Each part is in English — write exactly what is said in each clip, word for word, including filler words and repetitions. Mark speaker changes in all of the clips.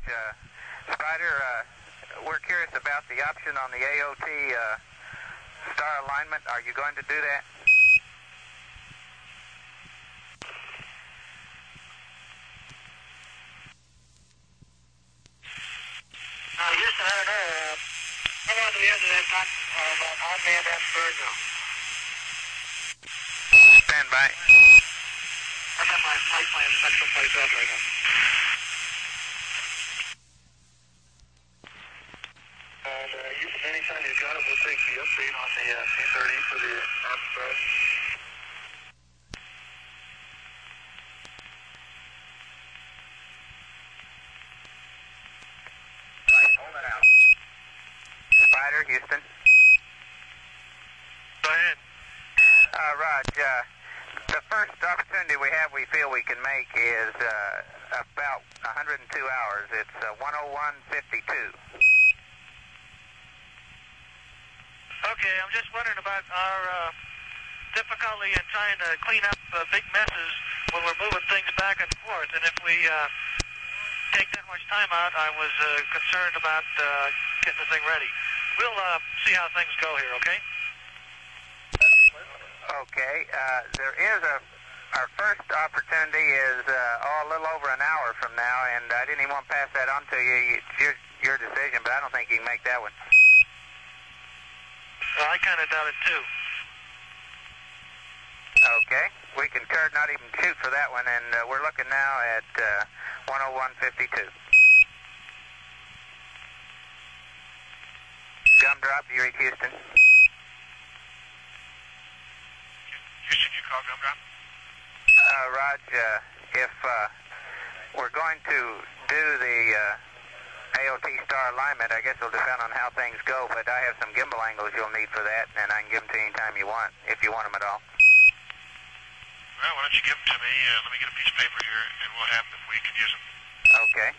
Speaker 1: Uh, Spider, uh, we're curious about the option on the A O T uh, star alignment. Are you going to do that?
Speaker 2: Uh, Houston, I don't know. Uh, I'm on the end of that time uh, about unmanned bird now.
Speaker 1: Stand by.
Speaker 2: I got my flight plan special place off right now. And uh, Houston, anytime you've got it, we'll take the update on the uh, C thirty for the Express.
Speaker 1: Right, hold it out. Spider, Houston.
Speaker 2: Go ahead.
Speaker 1: Uh, Raj, uh, the first opportunity we have we feel we can make is uh, about one hundred two hours. It's uh, one oh one fifty-two.
Speaker 2: Okay, I'm just wondering about our uh, difficulty in trying to clean up uh, big messes when we're moving things back and forth. And if we uh, take that much time out, I was uh, concerned about uh, getting the thing ready. We'll uh, see how things go here, okay?
Speaker 1: Okay, uh, there is a, our first opportunity is uh, oh, a little over an hour from now, and I didn't even want to pass that on to you. It's your, your decision, but I don't think you can make that one.
Speaker 2: Well, I kind of doubt it, too.
Speaker 1: Okay, we can Kurt not even shoot for that one, and uh, we're looking now at uh, one oh one fifty-two. Gumdrop, you reach Houston.
Speaker 2: Houston, you call Gumdrop?
Speaker 1: Uh, Raj, uh, if uh, we're going to do the uh, A O T star alignment, I guess it'll depend on how things go, but I have some gimbal angles you'll need for that, and I can give them to you anytime you want, if you want them at all.
Speaker 2: Well, why don't you give them to me? Uh, let me get a piece of paper here, and we'll have them if we can use them.
Speaker 1: Okay.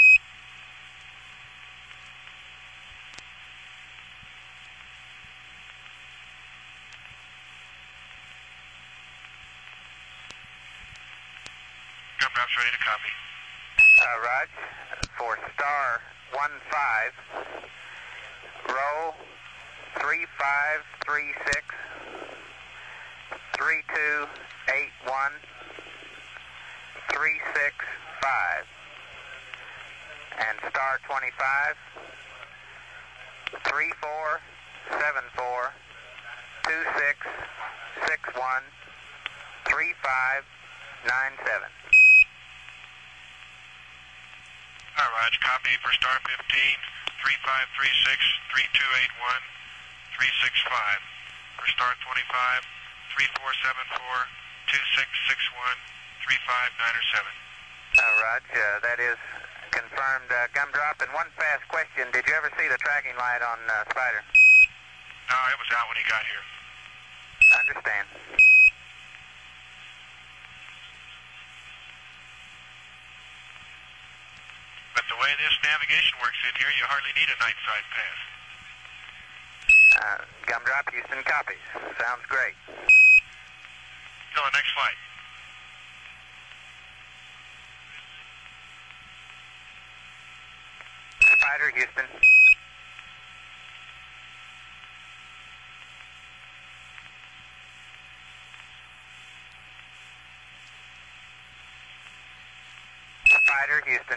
Speaker 2: Gumdrop's ready to copy.
Speaker 1: Uh, Raj, for star one five, roll three five three six, three two eight one, three six five, and star twenty-five, three four seven four, two six six one, three five nine seven.
Speaker 2: All right, copy for star fifteen, three five three six, three two eight one, three six five. For star twenty-five, three four seven four, two six six one, three five nine seven.
Speaker 1: Uh, Raj, uh, that is confirmed. Uh, Gumdrop, and one fast question. Did you ever see the tracking light on uh, Spider?
Speaker 2: No, it was out when he got here.
Speaker 1: Understand.
Speaker 2: But the way this navigation works in here, you hardly need a night side pass.
Speaker 1: Uh, Gumdrop, Houston copies. Sounds great.
Speaker 2: Till the next flight.
Speaker 1: Spider, Houston. Spider, Houston.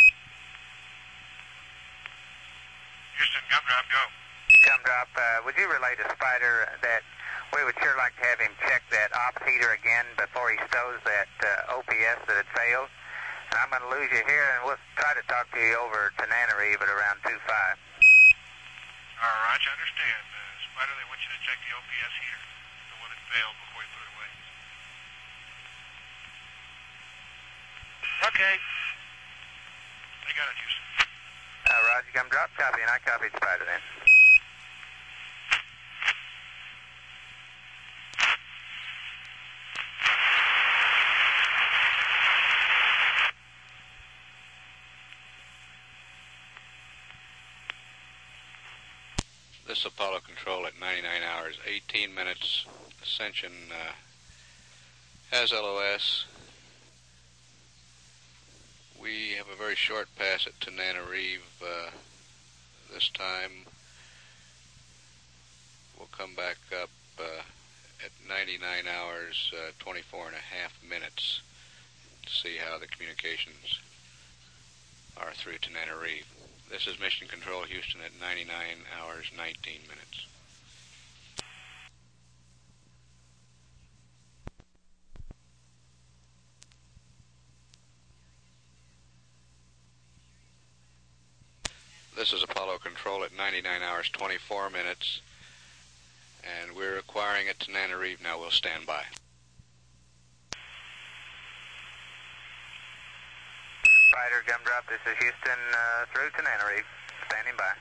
Speaker 2: Houston, Gumdrop, go.
Speaker 1: Gumdrop, uh, would you relay to Spider that we would sure like to have him check that ops heater again before he stows that uh, O P S that had failed? And I'm going to lose you here, and we'll try to talk to you over to Nannereve at around two five.
Speaker 2: All right, I understand. Uh, Spider, they want you to check the O P S heater, the one that failed before you put it away. Okay. I got it, Houston.
Speaker 1: Uh, Roger, Gumdrop, copy, and I copied Spider then.
Speaker 3: This Apollo Control at ninety-nine hours, eighteen minutes, Ascension uh, has L O S. We have a very short pass at Tananarive uh, this time. We'll come back up uh, at ninety-nine hours, uh, twenty-four and a half minutes to see how the communications are through Tananarive. This is Mission Control Houston at ninety-nine hours, nineteen minutes. This is Apollo Control at ninety-nine hours, twenty-four minutes, and we're acquiring at Tananarive now. We'll stand by.
Speaker 1: Spider, Gumdrop, this is Houston uh, through Tananarive. Standing by.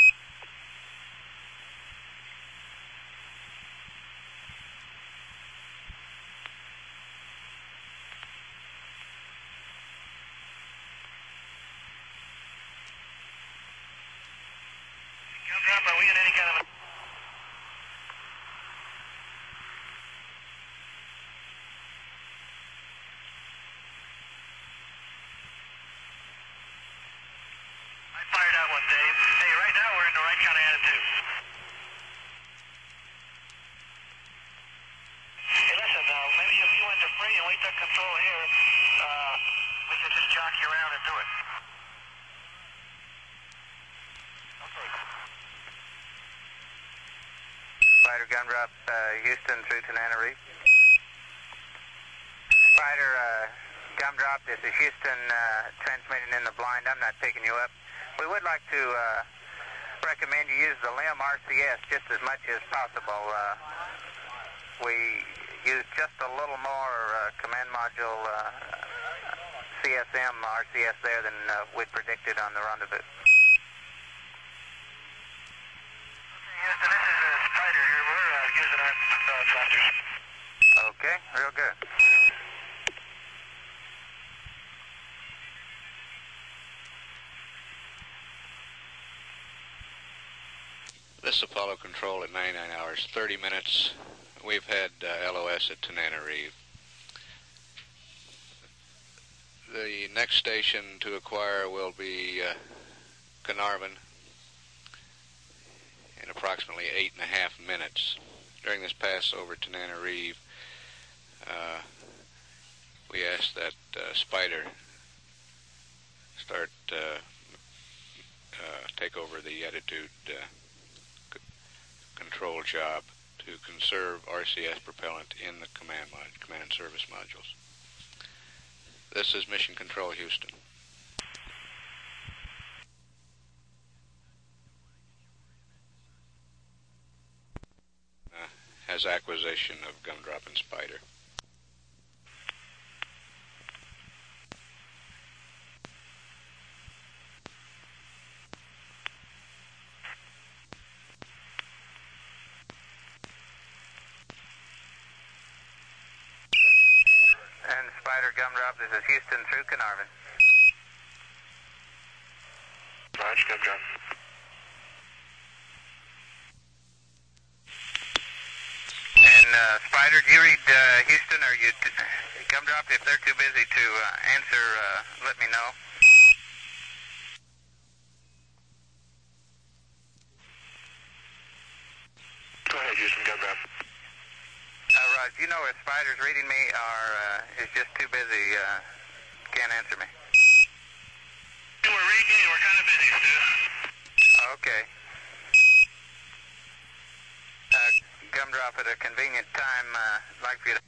Speaker 2: Gumdrop, are we in any kind of a... I fired out one, Dave. Hey, right now we're in the right kind of attitude. Hey, listen, now, maybe if you went to free and we took control here, uh, we could just jockey around and do it. Okay.
Speaker 1: Spider, Gumdrop, uh, Houston through Tananarive. Spider, uh, Gumdrop, this is Houston uh, transmitting in the blind. I'm not picking you up. We would like to uh, recommend you use the L I M R C S just as much as possible. Uh, we use just a little more uh, command module uh, C S M R C S there than uh, we'd predicted on the rendezvous.
Speaker 2: Houston, this is uh, Spider here. We're uh, using our uh, thrusters.
Speaker 1: Okay, real good.
Speaker 3: This is Apollo Control at ninety-nine hours, thirty minutes. We've had uh, L O S at Tananarive. The next station to acquire will be uh, Carnarvon in approximately eight and a half minutes. During this pass over Tananarive, uh, we ask that uh, Spider start uh, uh, take over the attitude uh, control job to conserve R C S propellant in the command mod, command and service modules. This is Mission Control Houston. Uh, has acquisition of Gumdrop and Spider.
Speaker 1: And Spider, Gumdrop, this is Houston through Carnarvon.
Speaker 2: Roger, Gumdrop.
Speaker 1: And uh, Spider, do you read uh, Houston, or you t- Gumdrop? If they're too busy to uh, answer, uh, let me know.
Speaker 2: Go ahead, Houston, Gumdrop.
Speaker 1: Uh, Raj, you know if Spider's reading me or uh, is just too busy, uh, can't answer me.
Speaker 2: We're reading and we're kind of busy, Stu.
Speaker 1: Okay. Uh, Gumdrop, at a convenient time, uh, I'd like for you to...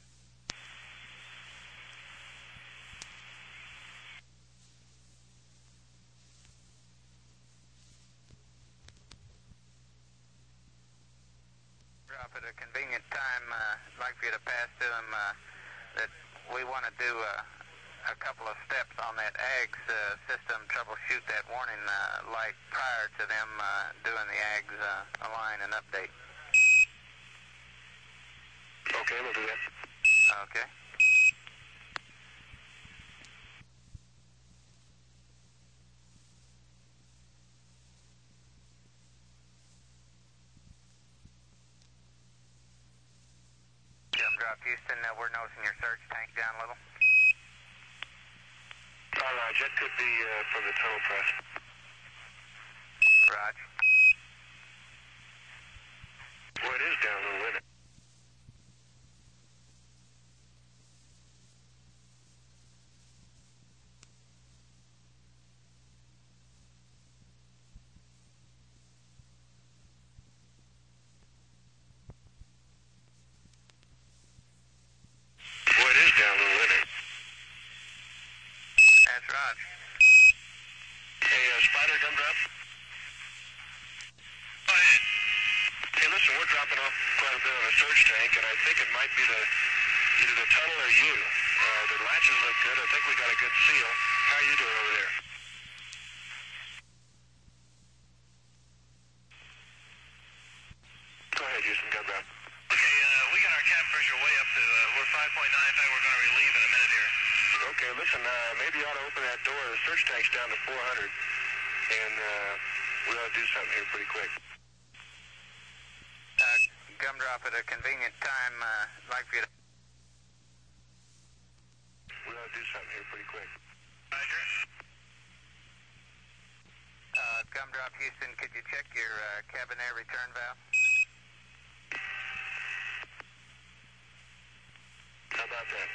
Speaker 1: Gumdrop, at a convenient time, uh, I'd like for you to pass to him uh, that we want to do uh, a couple of steps on that A G S uh, system, troubleshoot that warning uh, light prior to them uh, doing the A G S uh, align and update.
Speaker 2: Okay, we'll do that.
Speaker 1: Okay. Gumdrop, Houston, uh, we're noticing your surge tank down a little.
Speaker 2: I'll uh,
Speaker 4: jet could be uh, from the tunnel press.
Speaker 1: Roger.
Speaker 4: Well, it is down the limit. Well, it is down the limit.
Speaker 1: That's Roger.
Speaker 4: Hey, uh, Spider, Gumdrop.
Speaker 2: Go ahead.
Speaker 4: Hey, listen, we're dropping off quite a bit on a surge tank, and I think it might be the either the tunnel or you. Uh, the latches look good. I think we got a good seal. How are you doing over there? Go ahead, Houston, Gumdrop.
Speaker 2: Okay, uh, we got our cabin pressure way up to, uh, we're five point nine. In fact, we're going to relieve in a minute here.
Speaker 4: Okay, listen, uh, maybe you ought to open that door. The surge tank's down to four hundred, and uh, we ought to do something here pretty quick.
Speaker 1: Uh, Gumdrop at a convenient time, uh, like for you to...
Speaker 4: We ought to do something here pretty quick.
Speaker 2: Roger.
Speaker 1: Uh, Gumdrop, Houston, could you check your uh, cabin air return valve?
Speaker 4: How about that?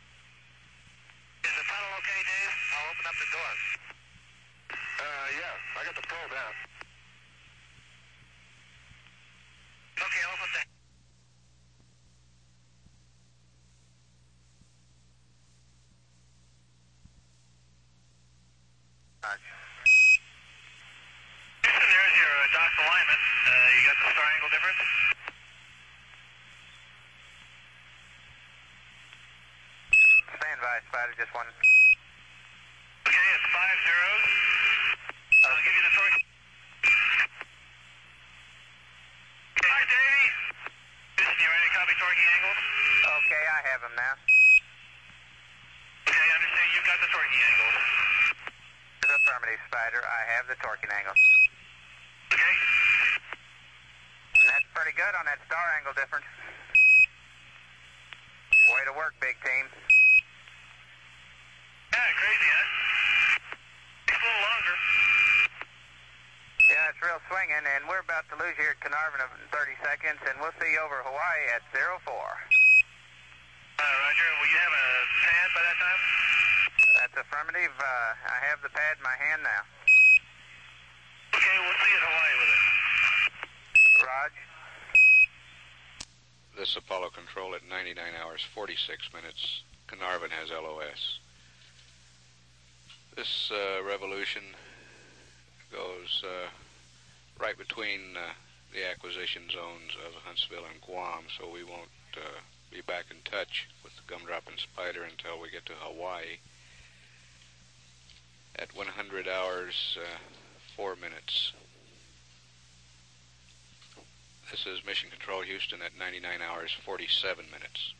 Speaker 2: Is the tunnel okay, Dave? I'll open up the door.
Speaker 4: Uh, yeah, I got the probe out.
Speaker 2: Okay, I'll open that.
Speaker 1: Roger.
Speaker 2: Houston, there's your uh, dock alignment. Uh, you got the star angle difference?
Speaker 1: Stand by, Spider, just one.
Speaker 2: Okay, it's five zeros. I'll give you the torque. Hi, Davey. Houston, you ready to copy torquing angles?
Speaker 1: Okay, I have him now.
Speaker 2: Okay, I understand you've got the torquing angles.
Speaker 1: Affirmative, Spider, I have the torquing angle.
Speaker 2: Okay.
Speaker 1: And that's pretty good on that star angle difference. Way to work, big team.
Speaker 2: Yeah, crazy, huh? Takes a little longer.
Speaker 1: Yeah, it's real swinging, and we're about to lose you here at Carnarvon in thirty seconds, and we'll see you over Hawaii at zero four.
Speaker 2: Uh, Roger, will you have a pad by that time?
Speaker 1: That's affirmative. Uh, I have the pad in my hand now.
Speaker 2: Okay, we'll see you at Hawaii with it.
Speaker 1: Raj?
Speaker 3: This Apollo Control at ninety-nine hours, forty-six minutes. Carnarvon has L O S. This uh, revolution goes uh, right between uh, the acquisition zones of Huntsville and Guam, so we won't uh, be back in touch with the Gumdrop and Spider until we get to Hawaii at one hundred hours, uh, four minutes. This is Mission Control Houston at ninety-nine hours, forty-seven minutes.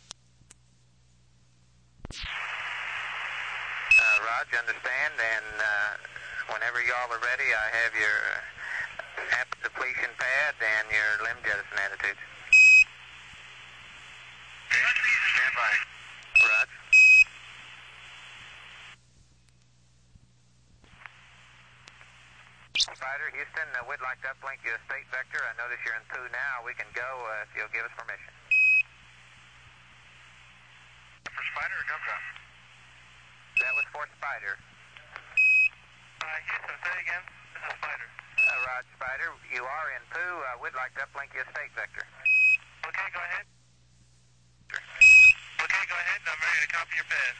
Speaker 1: Uh, Raj, understand, and uh, whenever y'all are ready, I have your amp depletion pad and your limb jettison attitudes.
Speaker 4: Stand by.
Speaker 1: Raj? Spider, Houston, uh, we'd like to uplink you a state vector. I notice you're in Pooh now. We can go uh, if you'll give us permission.
Speaker 4: For Spider or Gumdrop?
Speaker 1: That was for Spider.
Speaker 2: Uh, Houston, say it again. This is Spider.
Speaker 1: Uh, Raj, Spider, you are in Pooh. Uh, we'd like to uplink you a state vector.
Speaker 2: Okay, go ahead. Okay, go ahead. I'm ready to copy your pad.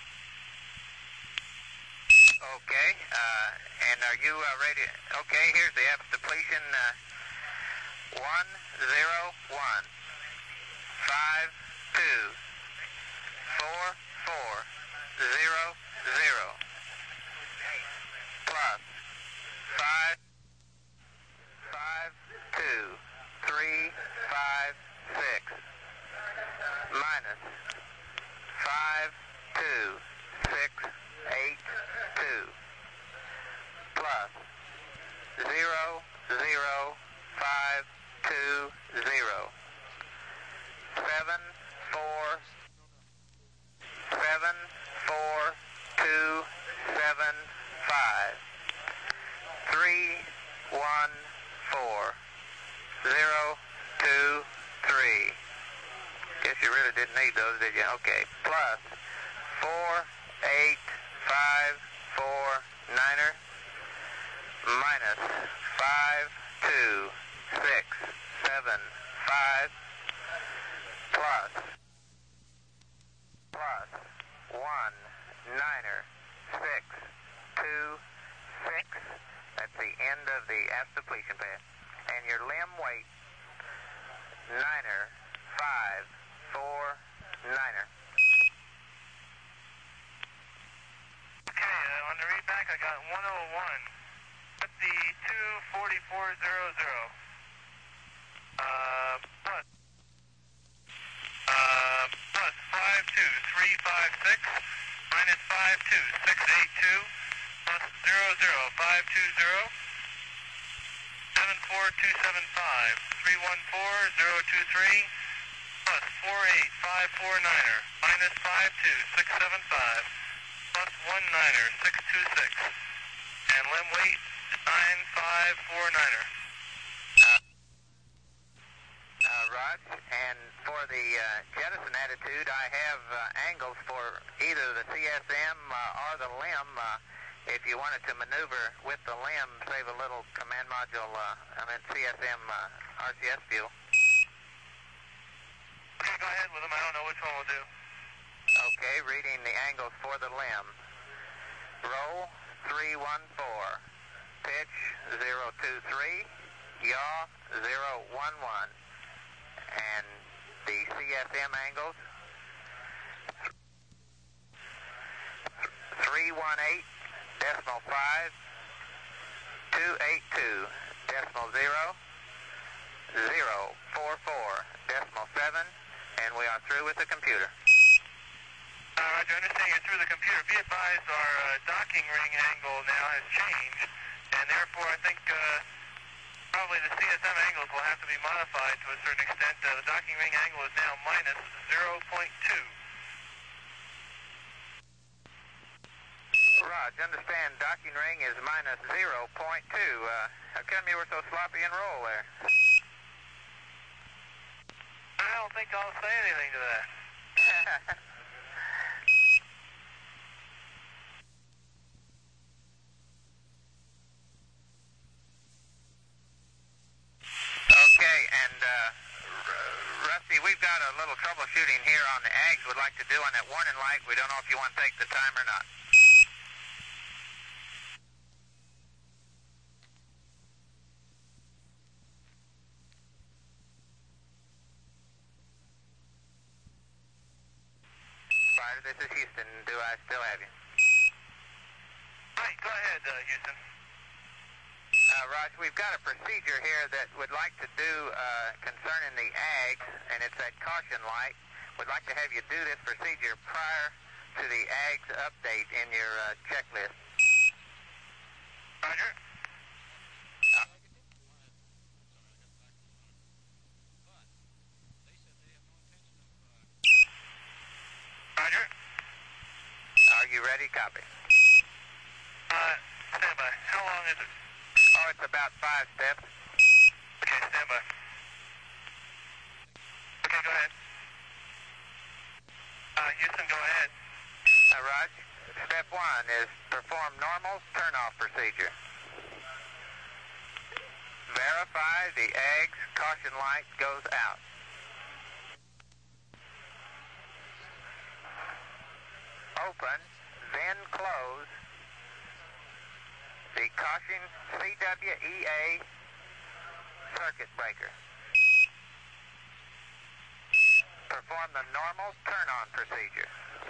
Speaker 1: Okay, uh, and are you uh, ready? Okay, here's the amp depletion. Uh, one, zero, one, five, two, four, four, zero, zero, plus five, five, two, three, five, six, minus five, two, six, eight, two, plus zero, zero, five, two, zero, seven, four, seven, four, two, five, three, one, four, zero, two, three. Guess you really didn't need those, did you? Okay. Plus four, eight, five, four, niner. Minus five, two, six, seven, five. Plus plus one, niner, six, two, six. That's the end of the aft depletion pad. And your limb weight, niner, five, four, niner.
Speaker 2: Okay, uh, on the read back I got one oh one, fifty-two, forty-four, zero, zero. Uh, plus, uh, plus five two, three five six, minus five two, six eight two, plus zero zero, five two zero, seven four two seven five, three one four, zero two three, plus four eight, five four niner, minus five two, six seven five, plus one niner, six two six, and limb weight, nine five four niner.
Speaker 1: Uh, Rod, and for the uh, jettison attitude, I have uh, angles for either the C S M uh, or the limb. Uh, if you wanted to maneuver with the limb, save a little command module, uh, I mean C S M uh, R C S fuel.
Speaker 2: Okay, go ahead with them. I don't know which one we'll do.
Speaker 1: Okay, reading the angles for the limb. Roll three one four, pitch zero two three, yaw zero one one. And the C S M angles, three one eight decimal five, two eight two decimal zero, zero four four decimal seven, and we are through with the computer.
Speaker 2: Uh, Roger, I understand you're through the computer. Be advised our uh, docking ring angle now has changed, and therefore I think uh, probably the C S M angles will have to be modified to a certain extent. Uh, the docking ring angle is now minus zero point two.
Speaker 1: Raj, understand docking ring is minus zero point two. Uh, how come you were so sloppy in roll there?
Speaker 2: I don't think I'll say anything to that.
Speaker 1: Okay, and uh, Rusty, we've got a little troubleshooting here on the A Gs we'd like to do on that warning light. We don't know if you want to take the time or not. Spider, this is Houston. Do I still have you?
Speaker 2: Right, go ahead, uh, Houston.
Speaker 1: Uh, Raj, we've got a procedure here that we'd like to do uh, concerning the A Gs, and it's that caution light. We'd like to have you do this procedure prior to the A Gs update in your uh, checklist.
Speaker 2: Roger. Roger.
Speaker 1: Are you ready? Copy.
Speaker 2: Uh, stand by. How long is it?
Speaker 1: Oh, it's about five steps.
Speaker 2: Okay, stand by. Okay, go ahead. Uh, Houston, go ahead.
Speaker 1: Uh, Raj, step one is perform normal turn-off procedure. Verify the A Gs caution light goes out. Open, then close the caution C W E A circuit breaker. Perform the normal turn-on procedure.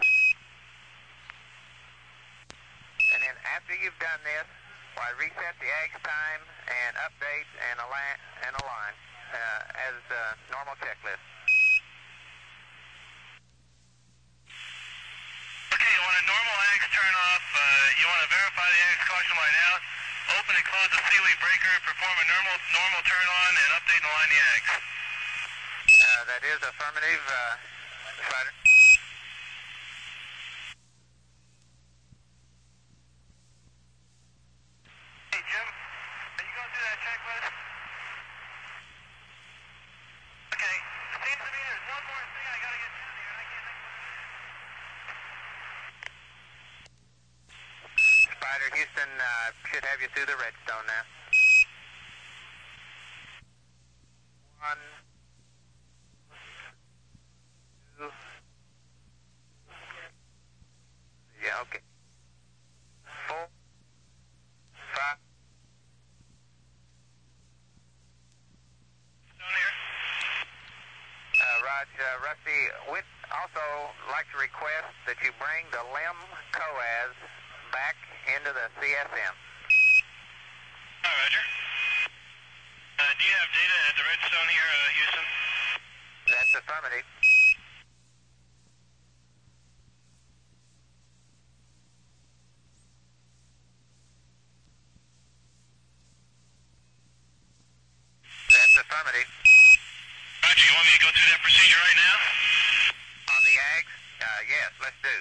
Speaker 1: And then after you've done this, why reset the A Gs time and update and align, and align uh, as uh, normal checklist.
Speaker 2: Okay, you want a normal A Gs turn off, uh, you want to verify the A Gs caution light out, open and close the C-lead breaker, perform a normal normal turn on, and update and align the A Gs.
Speaker 1: Uh, that is affirmative, uh, Spider. Spider. Houston uh, should have you through the redstone now. One, two, yeah, okay. Four, five.
Speaker 2: Down here.
Speaker 1: Uh, Raj, uh, Rusty, we'd also like to request that you bring the limb coas back into the C S M.
Speaker 2: All right, Roger. Uh, do you have data at the redstone here, uh, Houston?
Speaker 1: That's affirmative. That's affirmative.
Speaker 2: Roger, you want me to go through that procedure right now?
Speaker 1: On the Ags? Uh, yes, let's do.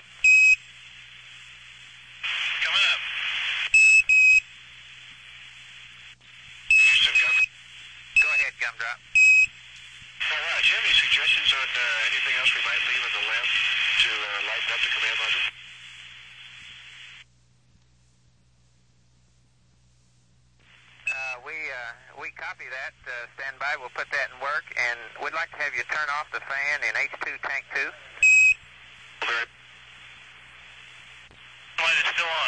Speaker 2: Coming up.
Speaker 4: Houston, Gum.
Speaker 1: Go ahead, Gumdrop.
Speaker 4: All right. Do you have any suggestions on uh, anything else we might leave in the limb to uh, lighten up the command module?
Speaker 1: Uh, we uh, we copy that. Uh, stand by. We'll put that in work, and we'd like to have you turn off the fan in H two tank two.
Speaker 4: Very.
Speaker 2: Light is still on.